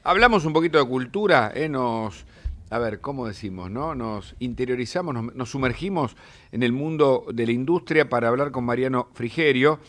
Hablamos un poquito de cultura, a ver, ¿cómo decimos, no? Nos interiorizamos, nos sumergimos en el mundo de la industria para hablar con Mariano Frigerio,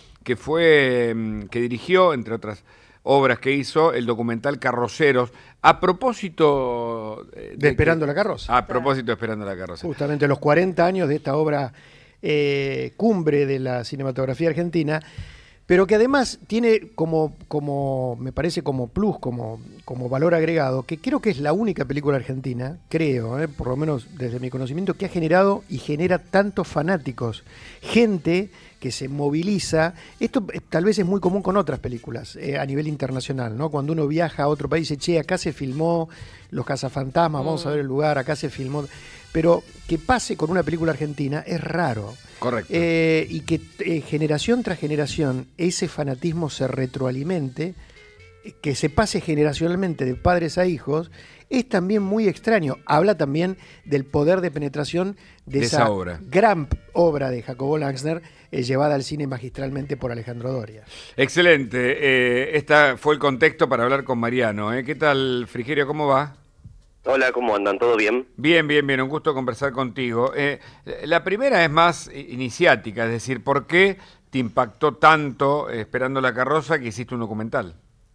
que dirigió, entre otras obras que hizo, el documental Carroceros, a propósito de Esperando la Carroza. A propósito de Esperando la Carroza. Justamente los 40 años de esta obra cumbre de la cinematografía argentina, pero que además tiene me parece como plus, como valor agregado, que creo que es la única película argentina, creo, por lo menos desde mi conocimiento, que ha generado y genera tantos fanáticos, gente que se moviliza. Esto tal vez es muy común con otras películas a nivel internacional, ¿no? Cuando uno viaja a otro país, dice, che, acá se filmó Los Cazafantasmas, vamos a ver el lugar, acá se filmó. Pero que pase con una película argentina es raro. Correcto. Y que generación tras generación ese fanatismo se retroalimente, que se pase generacionalmente de padres a hijos, es también muy extraño. Habla también del poder de penetración de esa gran obra de Jacobo Langsner, llevada al cine magistralmente por Alejandro Doria. Excelente. Este fue el contexto para hablar con Mariano. ¿Qué tal, Frigerio? ¿Cómo va? Hola, ¿cómo andan? ¿Todo bien? Bien, bien, bien. Un gusto conversar contigo. La primera es más iniciática, es decir, ¿por qué te impactó tanto Esperando la Carroza que hiciste un documental?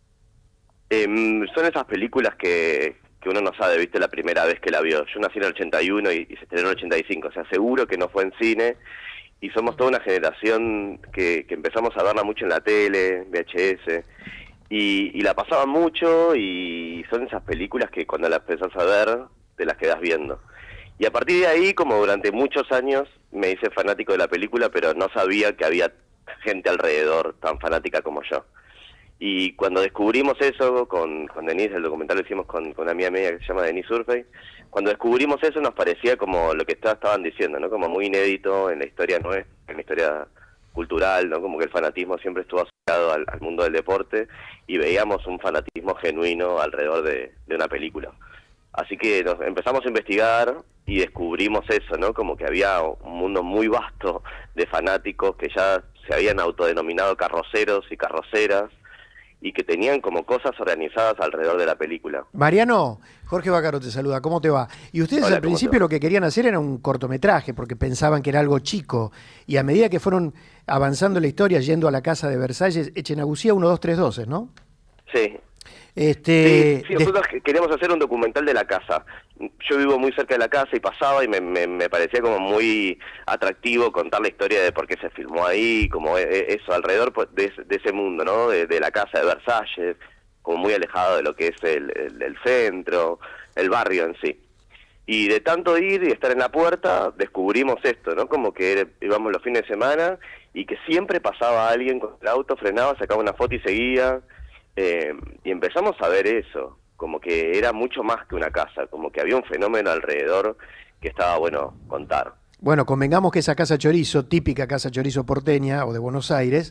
Son esas películas que uno no sabe, viste, la primera vez que la vio. Yo nací en el 81 y se estrenó en el 85, o sea, seguro que no fue en cine. Y somos toda una generación que empezamos a verla mucho en la tele, VHS, y la pasaban mucho, y son esas películas que cuando las empezás a ver, te las quedás viendo. Y a partir de ahí, como durante muchos años, me hice fanático de la película, pero no sabía que había gente alrededor tan fanática como yo. Y cuando descubrimos eso con Denise, el documental lo hicimos con una amiga media que se llama Denise Surfey, cuando descubrimos eso nos parecía como lo que estaban diciendo, ¿no? Como muy inédito en la historia nuestra, en la historia cultural, ¿no? Como que el fanatismo siempre estuvo asociado al mundo del deporte, y veíamos un fanatismo genuino alrededor de una película. Así que nos empezamos a investigar y descubrimos eso, ¿no? Como que había un mundo muy vasto de fanáticos que ya se habían autodenominado carroceros y carroceras, y que tenían como cosas organizadas alrededor de la película. Mariano, Jorge Bacaro te saluda, ¿cómo te va? Y ustedes al principio lo que querían hacer era un cortometraje, porque pensaban que era algo chico, y a medida que fueron avanzando la historia, yendo a la casa de Versalles, Echenagusía 1, 2, 3, 12, ¿no? Sí. Sí, nosotros queríamos hacer un documental de la casa. Yo vivo muy cerca de la casa y pasaba, y me parecía como muy atractivo contar la historia de por qué se filmó ahí, como eso, alrededor de ese mundo, ¿no? De la casa de Versalles, como muy alejado de lo que es el centro, el barrio en sí. Y de tanto ir y estar en la puerta, descubrimos esto, ¿no? Como que íbamos los fines de semana y que siempre pasaba alguien con el auto, frenaba, sacaba una foto y seguía. Y empezamos a ver eso, como que era mucho más que una casa, como que había un fenómeno alrededor que estaba bueno contar. Bueno, convengamos que esa casa chorizo, típica casa chorizo porteña o de Buenos Aires,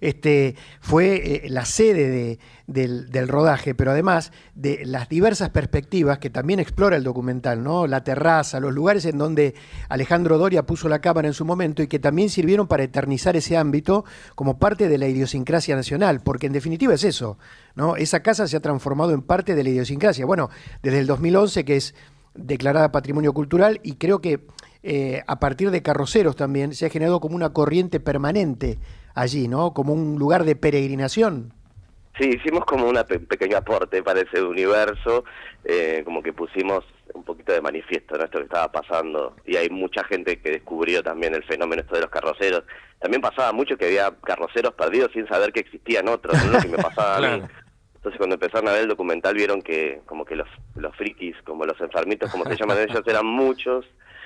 fue la sede del rodaje, pero además de las diversas perspectivas que también explora el documental, ¿no? La terraza, los lugares en donde Alejandro Doria puso la cámara en su momento y que también sirvieron para eternizar ese ámbito como parte de la idiosincrasia nacional, porque en definitiva es eso, ¿no? Esa casa se ha transformado en parte de la idiosincrasia. Bueno, desde el 2011, que es declarada Patrimonio Cultural, y creo que a partir de Carroceros también se ha generado como una corriente permanente allí, ¿no? Como un lugar de peregrinación. Sí, hicimos como un pequeño aporte para ese universo, como que pusimos un poquito de manifiesto, ¿no? Esto que estaba pasando, y hay mucha gente que descubrió también el fenómeno esto de los carroceros. También pasaba mucho que había carroceros perdidos sin saber que existían otros, ¿no? Lo que me pasaba a mí. Entonces cuando empezaron a ver el documental vieron que como que los frikis, como los enfermitos, como se llaman ellos, eran muchos.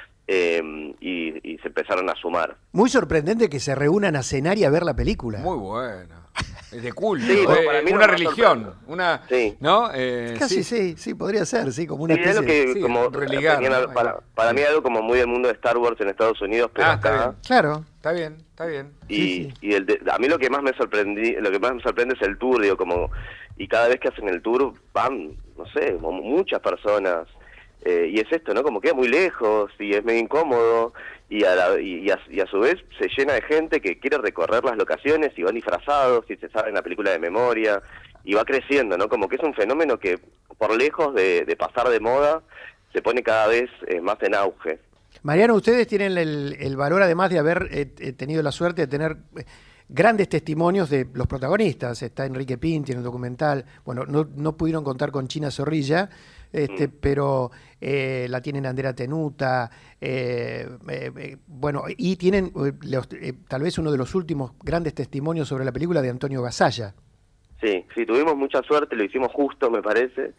Y se empezaron a sumar. Muy sorprendente que se reúnan a cenar y a ver la película. Muy bueno. Es de culto, sí, para mí una religión, sí. ¿no? Casi sí, podría ser, sí, como una especie es lo que, sí, como religar, ¿no? Para mí algo como muy del mundo de Star Wars en Estados Unidos, pero acá. Claro. Está bien. Y a mí lo que más me sorprende es el tour, digo, como, y cada vez que hacen el tour van, no sé, muchas personas. Y es esto, ¿no? Como queda muy lejos y es medio incómodo, y a su vez se llena de gente que quiere recorrer las locaciones y van disfrazados y se saben la película de memoria, y va creciendo, ¿no? Como que es un fenómeno que por lejos de pasar de moda, se pone cada vez más en auge. Mariano, ustedes tienen el valor, además de haber tenido la suerte de tener grandes testimonios de los protagonistas. Está Enrique Pinti en el documental. Bueno, no pudieron contar con China Zorrilla, pero la tienen Andrea Tenuta. Bueno, y tienen tal vez uno de los últimos grandes testimonios sobre la película de Antonio Gasalla. Sí, tuvimos mucha suerte, lo hicimos justo, me parece.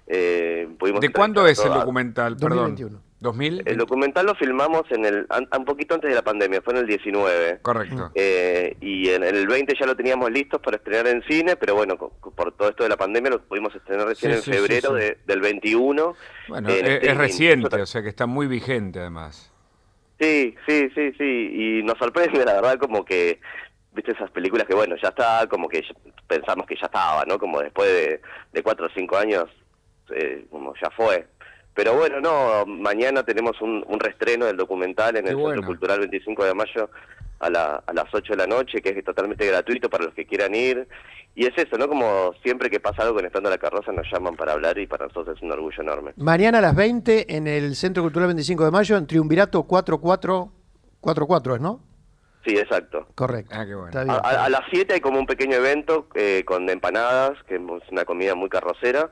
¿De cuándo es el documental? 2021. Perdón. ¿2000? El documental lo filmamos un poquito antes de la pandemia, fue en el 19. Correcto. Y en el 20 ya lo teníamos listos para estrenar en cine, pero bueno, por todo esto de la pandemia lo pudimos estrenar recién en febrero del 21. Bueno, es reciente, o sea que está muy vigente además. Sí, y nos sorprende, la verdad, como que, viste, esas películas que, bueno, ya está, como que pensamos que ya estaba, ¿no? Como después de 4 o 5 años, como ya fue. Pero bueno, no, mañana tenemos un reestreno del documental en el Centro Cultural 25 de Mayo a las 8 de la noche, que es totalmente gratuito para los que quieran ir. Y es eso, ¿no? Como siempre que pasa algo con Estando la Carroza nos llaman para hablar y para nosotros es un orgullo enorme. Mañana a las 20 en el Centro Cultural 25 de Mayo, en Triunvirato 4444, ¿es, no? Sí, exacto. Correcto. Ah, qué bueno. Está bien. A las 7 hay como un pequeño evento con empanadas, que es una comida muy carrocera.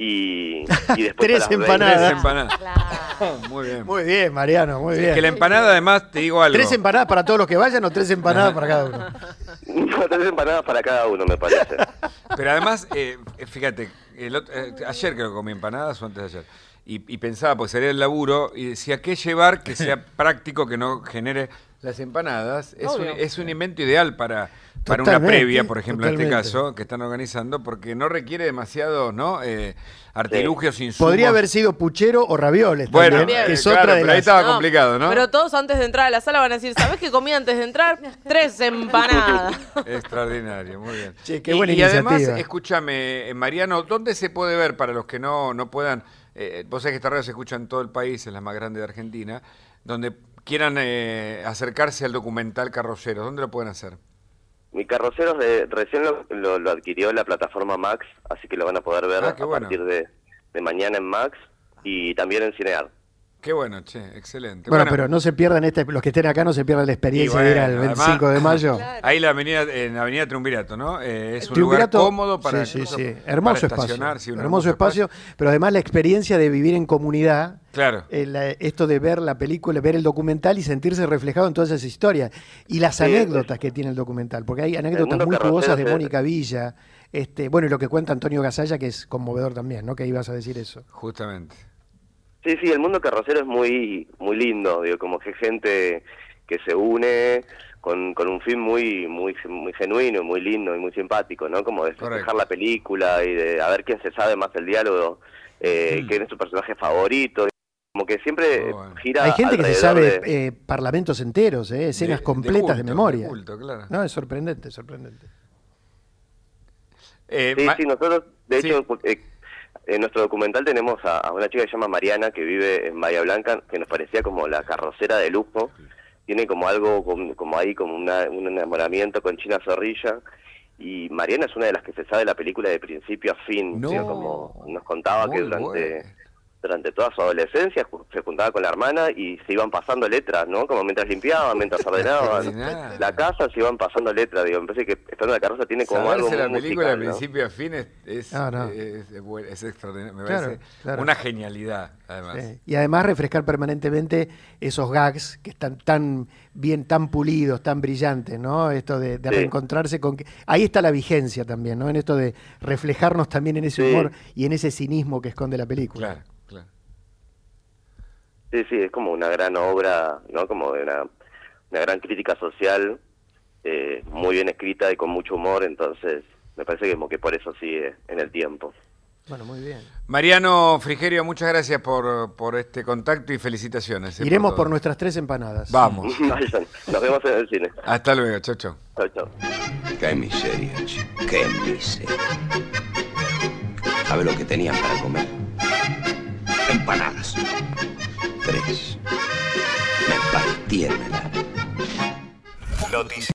Y después Tres empanadas. 3 empanadas. Claro. Muy bien. Muy bien, Mariano, muy bien. Que la empanada, además, te digo algo. 3 empanadas para todos los que vayan o 3 empanadas para cada uno. 3 empanadas para cada uno, me parece. Pero además, fíjate, ayer creo que comí empanadas o antes de ayer. Y pensaba, pues salía del laburo y decía, ¿qué llevar que sea práctico, que no genere las empanadas? Es un invento ideal para una previa, por ejemplo, en este caso, que están organizando, porque no requiere demasiados, ¿no? Artilugios, insumos. Podría haber sido puchero o ravioles. Bueno, también, que es claro, otra de pero ahí las... estaba complicado, ¿no? Pero todos antes de entrar a la sala van a decir, ¿sabés qué comí antes de entrar? 3 empanadas. Extraordinario, muy bien. Che, qué buena y iniciativa. además, escúchame, Mariano, ¿dónde se puede ver para los que no puedan? Vos sabés que esta radio se escucha en todo el país, es la más grande de Argentina, donde quieran acercarse al documental Carroceros, ¿dónde lo pueden hacer? Mi Carroceros recién lo adquirió la plataforma Max, así que lo van a poder ver a partir de mañana en Max y también en Cinear. Qué bueno, che, excelente. Bueno, pero no se pierdan los que estén acá no se pierdan la experiencia de ir al 25 de mayo. Claro. Ahí en la avenida Triunvirato, ¿no? Es un Triunvirato, lugar cómodo para sí. Hermoso para estacionar, espacio. sí, hermoso espacio, pero además la experiencia de vivir en comunidad. Claro. Esto de ver la película, ver el documental y sentirse reflejado en todas esas historias. Y las anécdotas que tiene el documental, porque hay anécdotas muy jugosas de Mónica Villa. Bueno, y lo que cuenta Antonio Gasalla, que es conmovedor también, ¿no? Que ibas a decir eso. Justamente. Sí, el mundo carrocero es muy lindo, digo, como que gente que se une con un fin muy genuino, muy lindo y muy simpático, ¿no? Como de festejar la película y de a ver quién se sabe más el diálogo, quién es su personaje favorito. Como que siempre gira. Hay gente que se sabe de parlamentos enteros, escenas completas de memoria. De culto, claro. No, es sorprendente. Sí, nosotros, de hecho, en nuestro documental tenemos a una chica que se llama Mariana, que vive en Bahía Blanca, que nos parecía como la carrocera de lujo. Tiene como algo, como ahí, como un enamoramiento con China Zorrilla. Y Mariana es una de las que se sabe la película de principio a fin. No. Como nos contaba que durante toda su adolescencia se juntaba con la hermana y se iban pasando letras, ¿no? Como mientras limpiaban, mientras ordenaban la casa, se iban pasando letras. Digo, me parece que Estando la Carroza tiene como algo muy la película musical, de ¿no? principio a fin es extraordinario. Me parece una genialidad, además. Sí. Y además refrescar permanentemente esos gags que están tan bien, tan pulidos, tan brillantes, ¿no? Esto de reencontrarse con... Ahí está la vigencia también, ¿no? En esto de reflejarnos también en ese humor y en ese cinismo que esconde la película. Claro. Sí, es como una gran obra, ¿no? Como de una gran crítica social, muy bien escrita y con mucho humor, entonces me parece que como que por eso sigue en el tiempo. Bueno, muy bien. Mariano Frigerio, muchas gracias por este contacto y felicitaciones. Iremos por nuestras 3 empanadas. Vamos. Nos vemos en el cine. Hasta luego, chau. Chau. Qué miseria, chico. Qué miseria. ¿Sabe lo que tenían para comer? Empanadas. 3. Me partieron el alma.